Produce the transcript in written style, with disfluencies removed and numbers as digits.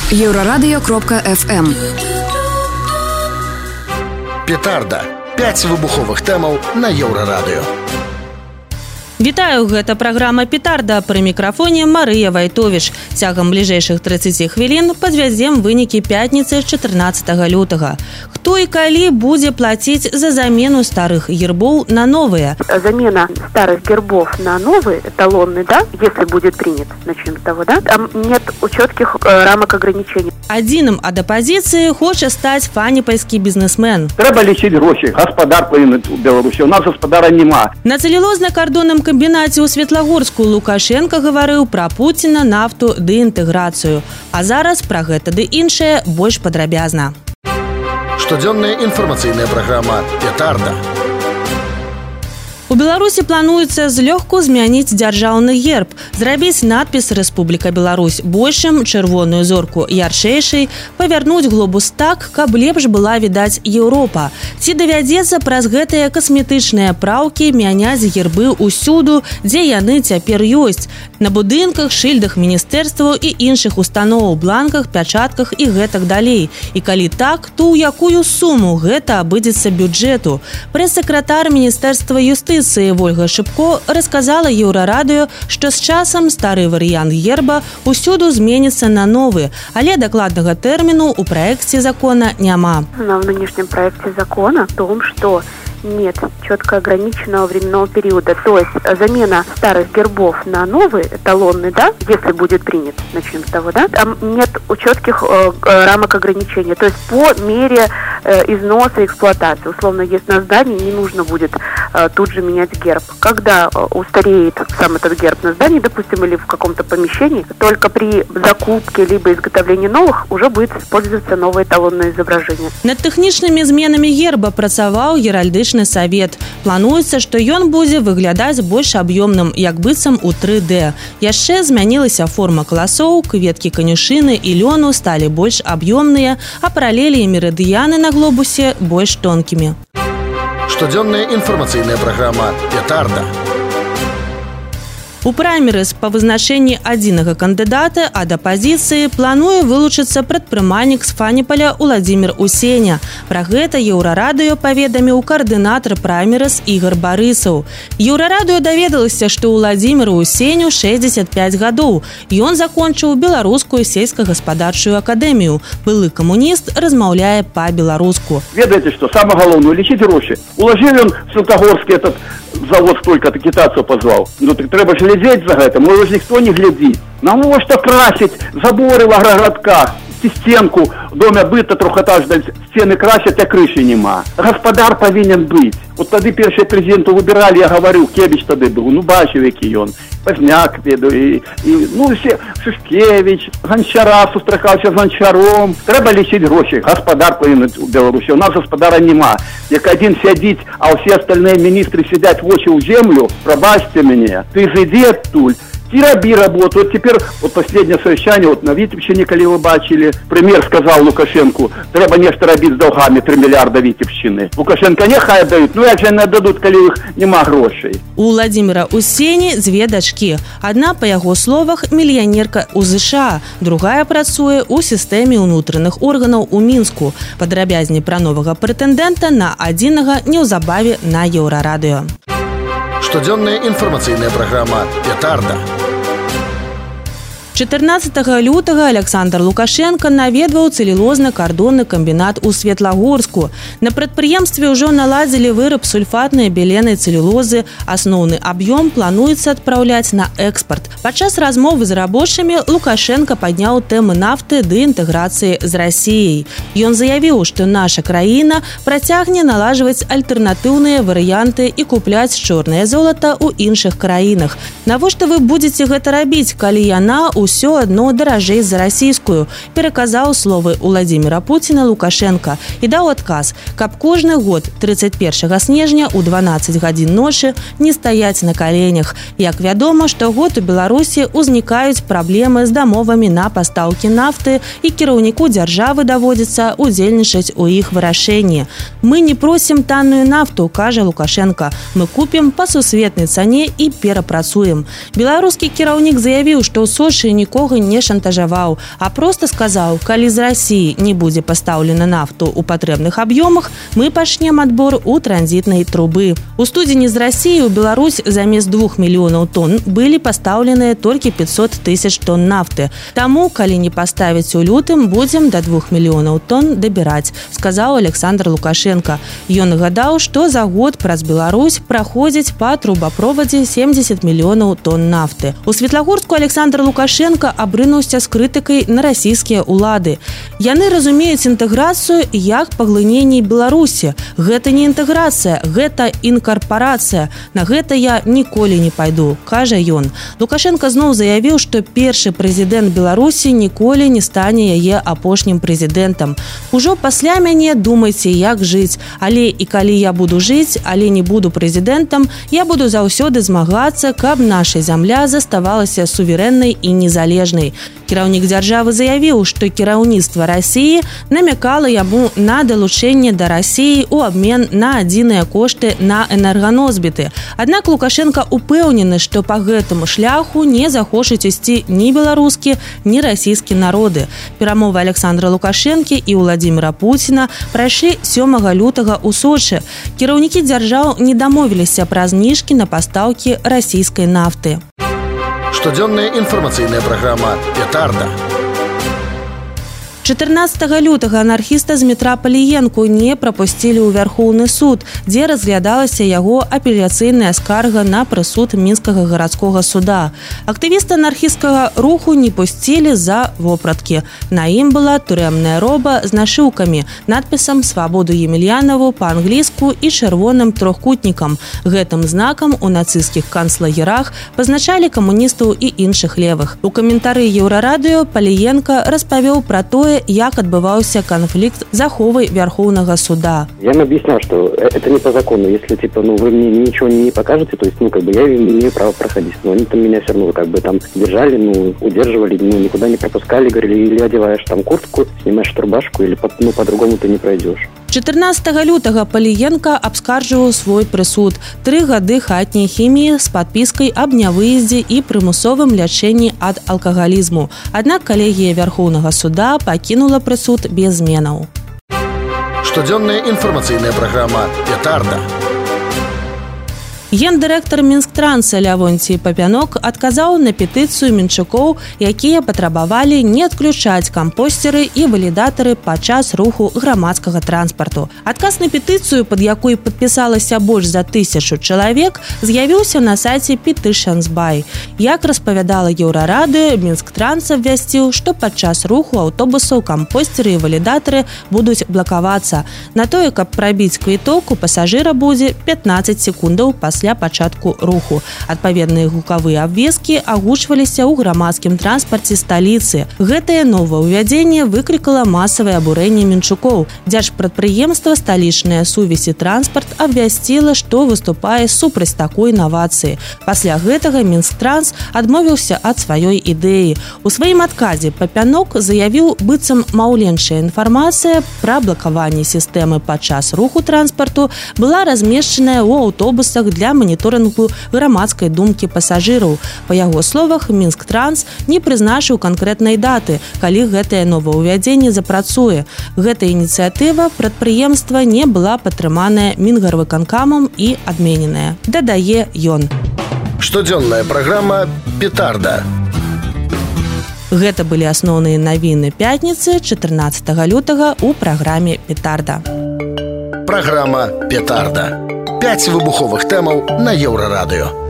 Еўрарадыё.FM. Петарда. 5 выбуховых тэмаў на Еўрарадыё. Вітаю, гэта праграма «Петарда», пры мікрафоне Марыя Вайтовіч. Цягам бліжэйшых 30 хвілін падвядзем вынікі пятніцы 14 лютага. Хто і калі будзе плаціць за замену старых гербов на новые? Замена старых гербов на новые, эталонный, да, если будет принят, начнем с того, да, там нет четких рамок ограничений. Адзіным ад апазіцыі хоча стаць фаніпальскі бізнесмен. Трэба лічыць гроші, гаспадар павінен у Беларусі, у нас гаспадара няма. На цэлюлозна-кардонным камбінаце ў Светлагорску Лукашенко гаварыў пра Пуціна, нафту ды інтэграцыю. А зараз пра гэта ды іншае больш падрабязна. Штодзённая інфармацыйная праграма «Петарда». У Беларусі плануецца злёгку змяніць дзяржаўны герб, зрабіць надпіс «Рэспубліка Беларусь» большым, чырвоную зорку ярчэйшай, павярнуць глобус так, каб лепш была відаць Еўропа. Ці давядзецца праз гэтыя касметычныя праўкі мяняць гербы ўсюду, дзе яны цяпер ёсць, на будынках, шыльдах міністэрстваў і іншых установаў, бланках, пячатках і гэтак далей. І калі так, то ў якую суму гэта абыдзецца бюджэту? Прэс-сакратар Міністэрства юстыцыі Вольга Шыбко рассказала Еўрарадыё, што з часам стары варыянт герба ўсюду зменіцца на новы, але дакладнага тэрміну ў праекце закона няма. В нынешнем проекте закона в том, что нет четко ограниченного временного периода. То есть замена старых гербов на новые, эталонный, да, если будет принят, начнем с того, да, там нет четких рамок ограничения. То есть по мере износа и эксплуатации. Условно, если на здании не нужно будет тут же менять герб. Когда устареет сам этот герб на здании, допустим, или в каком-то помещении, только при закупке либо изготовлении новых уже будет использоваться новое эталонное изображение. Над тэхнічнымі зменамі герба працаваў геральдычны савет. Плануецца, што ён будзе выглядаць больш аб'ёмным, як быццам у 3D. Яшчэ змянілася форма каласоў, кветкі канюшыны і лёну сталі больш аб'ёмныя, а паралелі і мерыдыяны на глобусе больш тонкімі. Штодзённая інфармацыйная праграма «Петарда». У праймерыз па вызначэнні адзінага кандыдата ад апазіцыі плануе вылучыцца прадпрымальнік з Фаніпаля Уладзімір Усеня. Пра гэта Еўрарадыё паведаміў каардынатар праймерыз Ігар Барысаў. Еўрарадыё даведалася, што Уладзіміру Усеню 65 гадоў. Ён закончыў Беларускую сельскагаспадарчую акадэмію. Былы камуніст размаўляе па-беларуску. Ведаеце, што самае галоўнае лічыць грошы. Уложил он Светлагорскі этот завод столько-то китайцев позвал. Ну так треба ж глядеть за это. Может, никто не глядит. Нам вот что красить заборы в агроградках. Стенку в доме быта трохэтажной стены красят, а крыши нема. Гаспадар повинен быть. Вот тогда первый президента выбирали, я говорю, Кебич тогда был, ну бачив, який он. Позняк, ну все, Шишкевич, Гончара зустрічався з Гончаром. Треба лічити гроші. Гаспадар повинен у Білорусі. У нас гаспадара нема. Як один сидить, а всі остальные министры сидять в очі у землю, пробачьте мене, ты зайди оттуль. И раби работу. Вот теперь, вот последнее совещание, вот на Витебщине, коли вы бачили, премьер сказал Лукашенку, треба нечто робить с долгами 3 миллиарда Витебщины. Лукашенко нехай дают, ну як же не дадут, коли их нема грошей. У Уладзіміра Усені дзве дачкі. Адна, па яго словах, мільянерка ў ЗША, другая працуе ў сістэме ўнутраных органаў у Мінску. Падрабязней пра новага прэтэндэнта на адзінага неўзабаве на Еўрарадыё. Штодзённая інфармацыйная праграма «Петарда». 14 лютага Александр Лукашенко наведваў цэлюлозна-кардонны камбінат у Светлагорску. На прадпрыемстве ўжо наладзілі выраб сульфатнай беленай цэлюлозы. Асноўны аб'ём плануецца адпраўляць на экспарт. Падчас размовы з рабочымі Лукашенко падняў тэмы нафты ды інтэграцыі з Расіяй. Ён заявіў, што наша краіна працягне налажваць альтэрнатыўныя варыянты і купляць чорнае золата ў іншых краінах. Навошта вы будзеце гэта рабіць, калі яна ўсё адно даражэй за расійскую, пераказаў словы Уладзіміра Пуціна Лукашенка і даў адказ, каб кожны год 31 снежня ў 12 гадзін ночы не стаяць на каленях. Як вядома, штогод у Беларусі ўзнікаюць праблемы з дамовамі на пастаўкі нафты і кіраўніку дзяржавы даводзіцца удзельнічаць у іх вырашэнні. Мы не просім танную нафту, кажа Лукашенко. Мы купім па сусветнай цане і перапрацуем. Беларускі кіраўнік заявіў, што ў Сочы нікога не шантажаваў, а проста сказаў, калі з Расіі не будзе пастаўлена нафту ў патрэбных аб'ёмах, мы пачнем адбор у транзітнай трубы. У студзені з Расіі ў Беларусь замест 2 мільёнаў тонн былі пастаўленыя толькі 500 тысяч тонн нафты. Таму, калі не паставіць у лютым, будзем да 2 мільёнаў тонн дабіраць, сказаў Александр Лукашенко. Ён нагадаў, што за год праз Беларусь праходзіць па трубаправодзе 70 мільёнаў тонн нафты. У Светлагорску Александр Лукашенко абрынуўся з крытыкай на расійскія ўлады. Яны разумеюць інтэграцыю як паглыненне Беларусі. Гэта не інтэграцыя, гэта інкарпарацыя. На гэта я ніколі не пайду, кажа ён. Лукашенко зноў заявіў, што першы прэзідэнт Беларусі ніколі не стане яе апошнім прэзідэнтам. Ужо пасля мяне думайце, як жыць. Але і калі я буду жыць, але не буду прэзідэнтам, я буду заўсёды змагацца, каб наша зямля заставалася суверэннай і незалежнай. Кіраўнік дзяржавы заявіў, што кіраўніцтва Расіі намякала яму на далучэнне да Расіі ў абмен на адзіныя кошты на энерганосьбіты. Аднак Лукашенко упэўнены, што па гэтаму шляху не захочуць ісці ні беларускі, ні расійскі народы. Перамовы Александра Лукашенкі і Владзіміра Пуціна прайшлі 7 лютага ў Сочы. Кіраўнікі дзяржаў не дамовіліся пра зніжкі на пастаўкі расійскай нафты. Штодзённая інфармацыйная праграма «Петарда». 14 лютага анархіста з метра Паліенку не прапусцілі ў Вярхоўны суд, дзе разглядалася яго апеляцыйная скарга на прысуд мінскага гарадскога суда. Актывіста анархісцкага руху не пусцілі за вопраткі. На ім была турэмная роба з нашыўкамі, надпісам «Свабоду Емельянаву» па-англійску і чырвоным трохкутнікам. Гэтым знакам у нацысцкіх канцлагерах пазначалі камуністаў і іншых левых. У каментары Еўрарадыё Паліенка распавёў пра тое, як отбывался конфликт с заховой Верховного суда. Я им объяснял, что это не по закону. Если, вы мне ничего не покажете, то есть, я имею право проходить. Но они там меня все равно, там держали, удерживали, никуда не пропускали, говорили, или одеваешь там куртку, снимаешь рубашку, или по-другому ты не пройдешь. 14 лютага Паліенка абскарджваў свой прысуд. 3 гады хатняй хіміі з падпіскай аб нявыездзе і прымусовым лячэнні ад алкагалізму. Аднак калегія Вярхоўнага суда пакінула прысуд без зменаў. Штодзённая інфармацыйная праграма «Петарда». Гендырэктар Мінсктранса Лявонцій Папянок адказаў на петыцыю менчукоў, якія патрабавалі не адключаць кампостеры і валідатары падчас руху грамадскага транспарту. Адказ на петыцыю, пад якой падпісалася больш за 1000 чалавек, з'явіўся на сайце Petitions By. Як распавядала Еўрарадыё, Мінсктранс абвясціў, што падчас руху аўтобусаў кампостеры і валідатары будуць блакавацца. На тое, каб прабіць квіток, у пасажыра будзе 15 секундаў пасля пачатку руху. Адпаведныя гукавыя абвесткі агучваліся ў грамадскім транспарце сталіцы. Гэтае новаўвядзенне выклікала масавае абурэнне менчукоў. Дзяржпрадпрыемства «Сталічная сувязь і транспарт» абвясціла, што выступае супраць такой інавацыі. Пасля гэтага Мінсктранс адмовіўся ад сваёй ідэі. У сваім адказе Папянок заявіў, быццам маўленчая інфармацыя пра блакаванне сістэмы падчас руху транспарту была размешчаная ў аўтобусах для маніторынгу грамадскай думкі пасажыраў. Па яго словах, Мінсктранс не прызначыў канкрэтнай даты, калі гэтае новаўвядзенне запрацуе. Гэта ініцыятыва прадпрыемства не была падтрыманая Мінгарвыканкамам і адмененая, дадае ён. Штодзённая праграма «Петарда». Гэта былі асноўныя навіны пятніцы 14 лютага ў праграме «Петарда». Праграма «Петарда». 5 выбуховых тэмаў на Еўрарадыё.